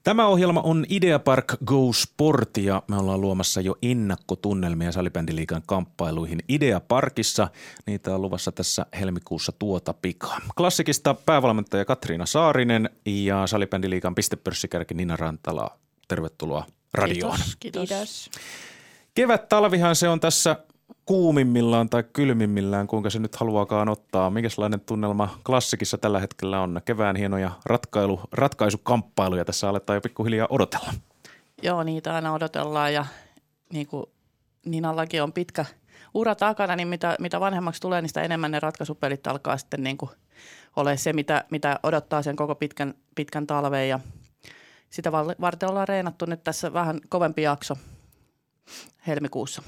Tämä ohjelma on Ideapark Go Sport ja me ollaan luomassa jo ennakkotunnelmia Salibändiliigan kamppailuihin Ideaparkissa. Niitä on luvassa tässä helmikuussa tuota pikaa. Klassikista päävalmentaja Katriina Saarinen ja Salibändiliigan pistepörssikärki Nina Rantala. Tervetuloa radioon. Kiitos. Kevät-talvihan se on tässä kuumimmillaan tai kylmimmillään, kuinka se nyt haluaakaan ottaa. Minkälainen tunnelma Klassikissa tällä hetkellä on? Kevään hienoja ratkaisukamppailuja tässä aletaan jo pikkuhiljaa odotella. Joo, niitä aina odotellaan ja niin kuin Ninallakin on pitkä ura takana, niin mitä vanhemmaksi tulee, niin sitä enemmän ne ratkaisupelit alkaa sitten niin kuin ole se, mitä odottaa sen koko pitkän talven ja sitä varten ollaan reenattu nyt tässä vähän kovempi jakso helmikuussa.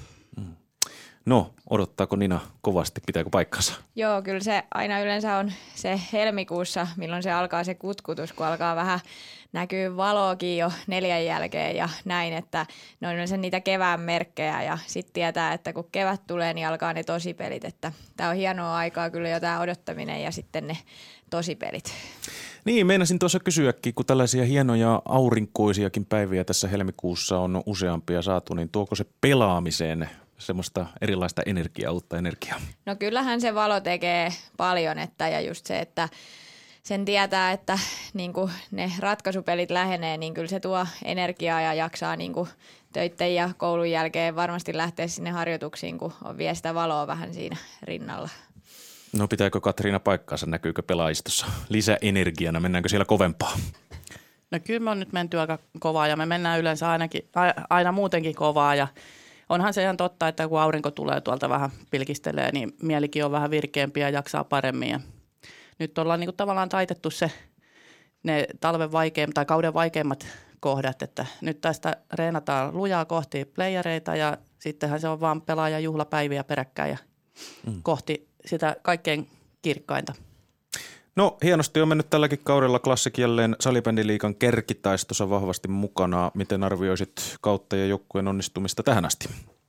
No, odottaako Nina kovasti? Pitääkö paikkansa? Joo, kyllä se aina yleensä on se helmikuussa, milloin se alkaa se kutkutus, kun alkaa vähän näkyy valoakin jo 4 jälkeen ja näin, että ne on yleensä niitä kevään merkkejä ja sitten tietää, että kun kevät tulee, niin alkaa ne tosipelit, että tämä on hienoa aikaa kyllä jo tämä odottaminen ja sitten ne tosipelit. Niin, meinasin tuossa kysyäkin, kun tällaisia hienoja aurinkoisiakin päiviä tässä helmikuussa on useampia saatu, niin tuoko se pelaamiseen semmoista erilaista energiaa, uutta energiaa? No kyllähän se valo tekee paljon, ja just se, että sen tietää, että niin kuin ne ratkaisupelit lähenee, niin kyllä se tuo energiaa ja jaksaa niin kuin töitten ja koulun jälkeen varmasti lähteä sinne harjoituksiin, kun on vie sitä valoa vähän siinä rinnalla. No pitääkö Katriina paikkaansa, näkyykö pelaajistossa lisäenergiana, mennäänkö siellä kovempaa? No kyllä me on nyt menty aika kovaa ja me mennään yleensä aina muutenkin kovaa ja onhan se ihan totta, että kun aurinko tulee tuolta vähän pilkistelee, niin mielikin on vähän virkeämpi ja jaksaa paremmin. Ja nyt ollaan niin kuin tavallaan taitettu ne kauden vaikeimmat kohdat, että nyt tästä reenataan lujaa kohti playereita ja sittenhän se on vaan pelaajan juhlapäiviä peräkkäin ja kohti sitä kaikkein kirkkainta. No hienosti on mennyt tälläkin kaudella Klassik jälleen Salibändiliigan kärkitaistossa vahvasti mukana. Miten arvioisit kautta ja joukkueen onnistumista tähän asti?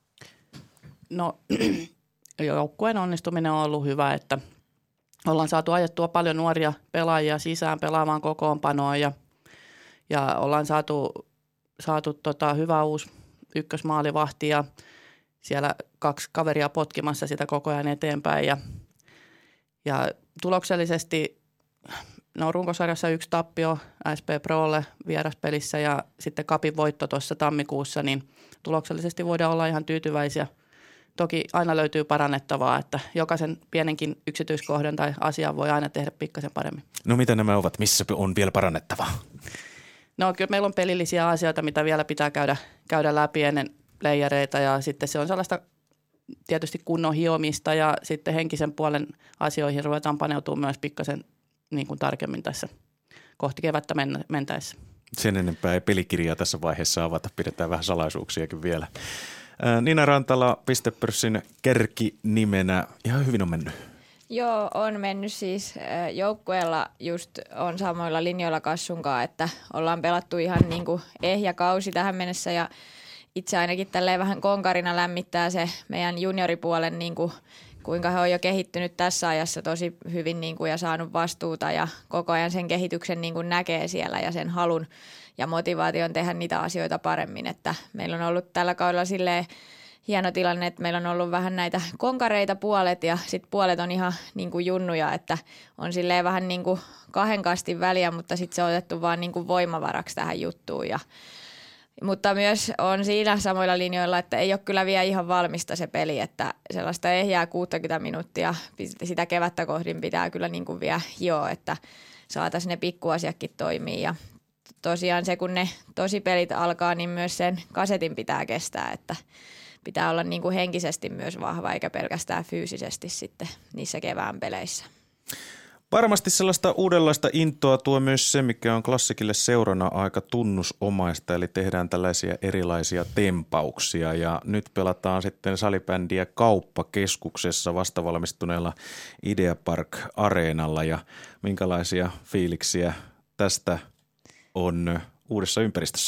No joukkueen onnistuminen on ollut hyvä, että ollaan saatu ajettua paljon nuoria pelaajia sisään pelaamaan kokoonpanoon ja ollaan saatu hyvä uusi ykkösmaalivahti ja siellä 2 kaveria potkimassa sitä koko ajan eteenpäin ja tuloksellisesti runkosarjassa 1 tappio SP Prolle vieraspelissä ja sitten Cupin voitto tuossa tammikuussa, niin tuloksellisesti voidaan olla ihan tyytyväisiä. Toki aina löytyy parannettavaa, että jokaisen pienenkin yksityiskohdan tai asian voi aina tehdä pikkasen paremmin. No mitä nämä ovat? Missä on vielä parannettavaa? No kyllä meillä on pelillisiä asioita, mitä vielä pitää käydä läpi ennen playereita ja sitten se on sellaista tietysti kunnon hiomista ja sitten henkisen puolen asioihin ruvetaan paneutumaan myös pikkasen niin kuin tarkemmin tässä kohti kevättä mentäessä. Sen enempää ei pelikirjaa tässä vaiheessa avata, pidetään vähän salaisuuksiakin vielä. Nina Rantala, pistepörssin kärkinimenä, ihan hyvin on mennyt. Joo, on mennyt siis joukkueella just on samoilla linjoilla Kassunkaan, että ollaan pelattu ihan niin kuin ehjäkausi tähän mennessä ja itse ainakin tälleen vähän konkarina lämmittää se meidän junioripuolen, niin kuin, kuinka he on jo kehittynyt tässä ajassa tosi hyvin niin kuin, ja saanut vastuuta ja koko ajan sen kehityksen niin kuin näkee siellä ja sen halun ja motivaation tehdä niitä asioita paremmin. Että meillä on ollut tällä kaudella silleen hieno tilanne, että meillä on ollut vähän näitä konkareita puolet ja sitten puolet on ihan niin kuin junnuja, että on silleen vähän niin kuin 2 kastin väliä, mutta sitten se on otettu vaan niin kuin voimavaraksi tähän juttuun mutta myös on siinä samoilla linjoilla, että ei ole kyllä vielä ihan valmista se peli, että sellaista ehjää 60 minuuttia sitä kevättä kohdin pitää kyllä niin kuin vielä hioa, että saataisiin ne pikkuasiatkin toimia. Ja tosiaan se, kun ne tosipelit alkaa, niin myös sen kasetin pitää kestää, että pitää olla niin kuin henkisesti myös vahva eikä pelkästään fyysisesti sitten niissä kevään peleissä. Varmasti sellaista uudenlaista intoa tuo myös se, mikä on Klassikille seurana aika tunnusomaista, eli tehdään tällaisia erilaisia tempauksia ja nyt pelataan sitten salibändiä Kauppakeskuksessa vastavalmistuneella Ideapark-areenalla ja minkälaisia fiiliksiä tästä on uudessa ympäristössä?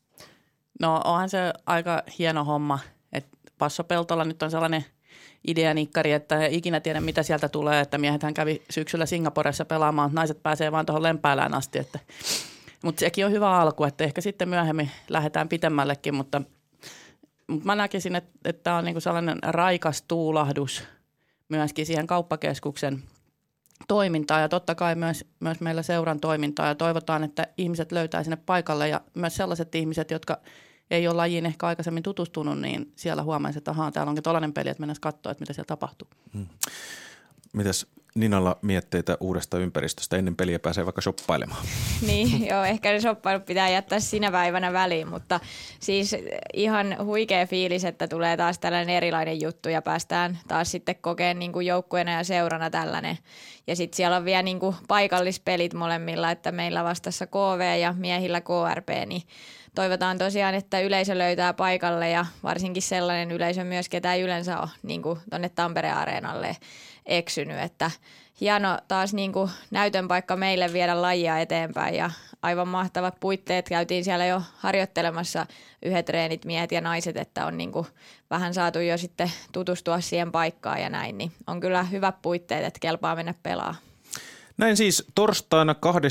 No onhan se aika hieno homma, että Passo Peltola nyt on sellainen ideanikkari, että he ikinä tiedä, mitä sieltä tulee, että miehethän kävi syksyllä Singaporessa pelaamaan, naiset pääsee vaan tuohon Lempäälään asti, että Mutta sekin on hyvä alku, että ehkä sitten myöhemmin lähdetään pitemmällekin, mutta mä näkisin, että tämä on niinku sellainen raikas tuulahdus myöskin siihen kauppakeskuksen toimintaan ja totta kai myös meillä seuran toimintaa ja toivotaan, että ihmiset löytää sinne paikalle ja myös sellaiset ihmiset, jotka ei ole lajiin ehkä aikaisemmin tutustunut, niin siellä huomaisi, että ahaa, täällä onkin tollainen peli, että mennään katsoa, että mitä siellä tapahtuu. Mitäs Ninalla mietteitä uudesta ympäristöstä ennen peliä pääsee vaikka shoppailemaan? Niin, joo, ehkä ne shoppailut pitää jättää sinä päivänä väliin, mutta siis ihan huikea fiilis, että tulee taas tällainen erilainen juttu ja päästään taas sitten kokeen niin kuin joukkueena ja seurana tällainen. Ja sitten siellä on vielä niin kuin paikallispelit molemmilla, että meillä vastassa KV ja miehillä KRP, niin toivotaan tosiaan, että yleisö löytää paikalle ja varsinkin sellainen yleisö myös, ketä ei yleensä ole niin kuin tuonne Tampere-areenalle eksynyt, että hieno taas niin kuin näytön paikka meille viedä lajia eteenpäin ja aivan mahtavat puitteet. Käytiin siellä jo harjoittelemassa yhdet treenit, miehet ja naiset, että on niin kuin vähän saatu jo sitten tutustua siihen paikkaan ja näin, niin on kyllä hyvät puitteet, että kelpaa mennä pelaamaan. Näin siis torstaina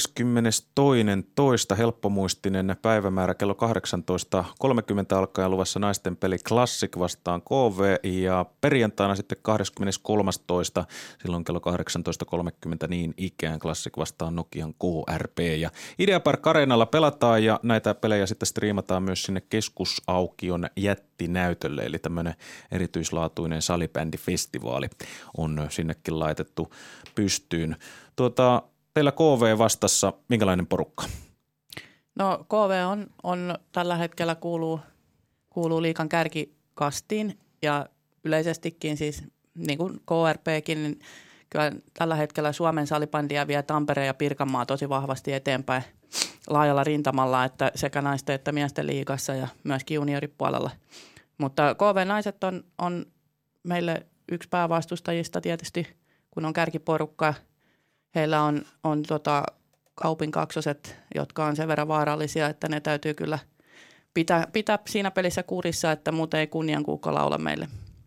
22.2. helppomuistinen päivämäärä kello 18.30 alkaen luvassa naisten peli Classic vastaan KV ja perjantaina sitten 23.2. silloin kello 18.30 niin ikään Classic vastaan Nokian KRP ja Ideapark Areenalla pelataan ja näitä pelejä sitten striimataan myös sinne Keskusaukion jättinäytölle eli tämmöinen erityislaatuinen salibändifestivaali on sinnekin laitettu pystyyn. Teillä KV vastassa, minkälainen porukka? No KV on tällä hetkellä kuuluu liigan kärkikastiin ja yleisestikin siis niin kuin KRPkin, niin kyllä tällä hetkellä Suomen salibändiä vie Tampere ja Pirkanmaa tosi vahvasti eteenpäin laajalla rintamalla, että sekä naisten että miesten liigassa ja myöskin junioripuolella. Mutta KV-naiset on meille yksi päävastustajista tietysti, kun on kärkiporukka. Heillä on Kaupin kaksoset, jotka on sen verran vaarallisia, että ne täytyy kyllä pitää siinä pelissä kurissa, että muuten ei kunniankuukko laula meille.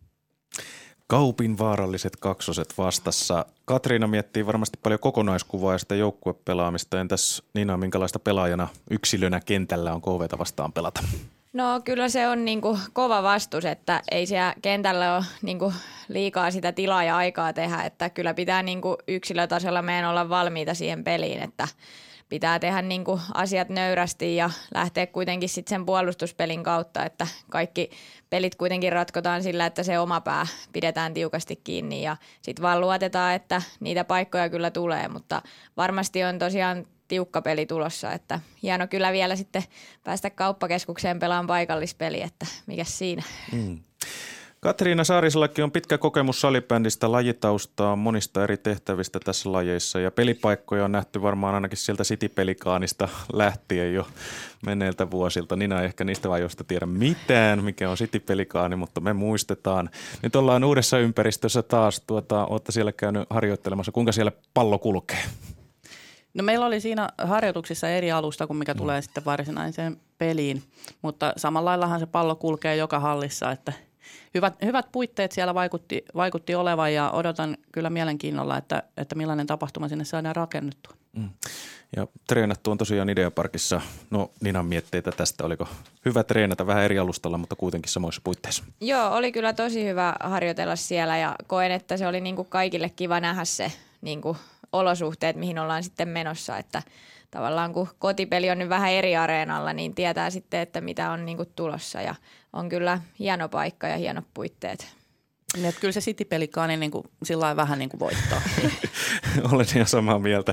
Kaupin vaaralliset kaksoset vastassa. Katriina miettii varmasti paljon kokonaiskuvaa ja sitä joukkuepelaamista. Entäs Nina, minkälaista pelaajana yksilönä kentällä on KV:tä vastaan pelata? No kyllä se on niinku kova vastus, että ei siellä kentällä ole niinku liikaa sitä tilaa ja aikaa tehdä, että kyllä pitää niinku yksilötasolla meidän olla valmiita siihen peliin, että pitää tehdä niinku asiat nöyrästi ja lähteä kuitenkin sitten sen puolustuspelin kautta, että kaikki pelit kuitenkin ratkotaan sillä, että se oma pää pidetään tiukasti kiinni ja sitten vaan luotetaan, että niitä paikkoja kyllä tulee, mutta varmasti on tosiaan tiukka peli tulossa, että hieno kyllä vielä sitten päästä kauppakeskukseen pelaamaan paikallispeli, että mikäs siinä. Katriina Saarisellakin on pitkä kokemus salibändistä, lajitaustaa monista eri tehtävistä tässä lajeissa ja pelipaikkoja on nähty varmaan ainakin sieltä City Pelikaanista lähtien jo menneiltä vuosilta. Nina ei ehkä niistä vajoista tiedä mitään, mikä on City Pelikaani, mutta me muistetaan. Nyt ollaan uudessa ympäristössä taas, olette siellä käynyt harjoittelemassa. Kuinka siellä pallo kulkee? No meillä oli siinä harjoituksissa eri alusta kuin mikä tulee sitten varsinaiseen peliin, mutta samalla laillahan se pallo kulkee joka hallissa, että hyvät puitteet siellä vaikutti olevan ja odotan kyllä mielenkiinnolla, että millainen tapahtuma sinne saadaan rakennettua. Ja treenattu on tosiaan Ideaparkissa. No Ninan mietteitä tästä, oliko hyvä treenata vähän eri alustalla, mutta kuitenkin samoissa puitteissa? Joo, oli kyllä tosi hyvä harjoitella siellä ja koen, että se oli niinku kaikille kiva nähdä se niinku olosuhteet, mihin ollaan sitten menossa, että tavallaan kun kotipeli on nyt vähän eri areenalla, niin tietää sitten, että mitä on niinku tulossa ja on kyllä hieno paikka ja hienot puitteet. Niin, että kyllä se City-pelikaani niin sillä vähän niin kuin voittaa. Olen ihan samaa mieltä.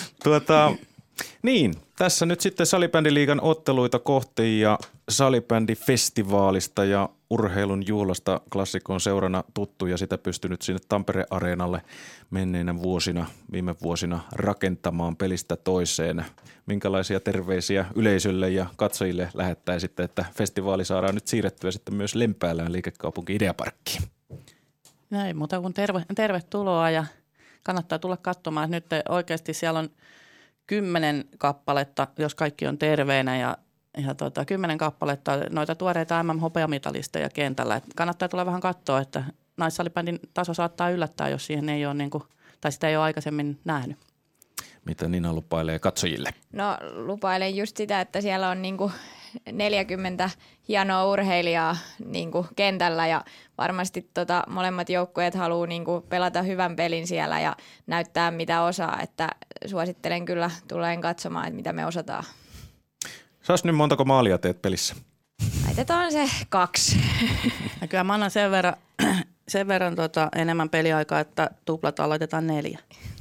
Niin, tässä nyt sitten Salibändiliigan otteluita kohti ja salibändifestivaalista ja urheilun juhlasta Klassikon seurana tuttu ja sitä pystynyt sinne Tampere-areenalle menneinä viime vuosina rakentamaan pelistä toiseen. Minkälaisia terveisiä yleisölle ja katsojille lähettäisitte, että festivaali saadaan nyt siirrettyä sitten myös Lempäälään liikekaupunki Ideaparkkiin? Näin, mutta kun tervetuloa ja kannattaa tulla katsomaan. Nyt oikeasti siellä on 10 kappaletta, jos kaikki on terveenä ja 10 kappaletta noita tuoreita MM-hopeamitalisteja kentällä. Et kannattaa tulla vähän katsoa, että naissalibändin taso saattaa yllättää, jos siihen ei ole tai sitä ei ole aikaisemmin nähnyt. Mitä Nina lupailee katsojille? No lupailen just sitä, että siellä on niinku 40 hienoa urheilijaa niinku kentällä ja varmasti molemmat joukkueet haluaa niinku pelata hyvän pelin siellä ja näyttää mitä osaa, että suosittelen kyllä tuleen katsomaan, että mitä me osataan. Saas nyt montako maalia teet pelissä? Laitetaan se 2. Ja kyllä mä annan sen verran enemmän peliaikaa, että tuplataan laitetaan 4.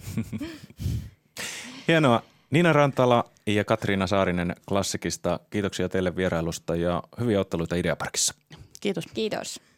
Hienoa. Nina Rantala ja Katriina Saarinen Klassikista. Kiitoksia teille vierailusta ja hyviä otteluita Ideaparkissa. Kiitos. Kiitos.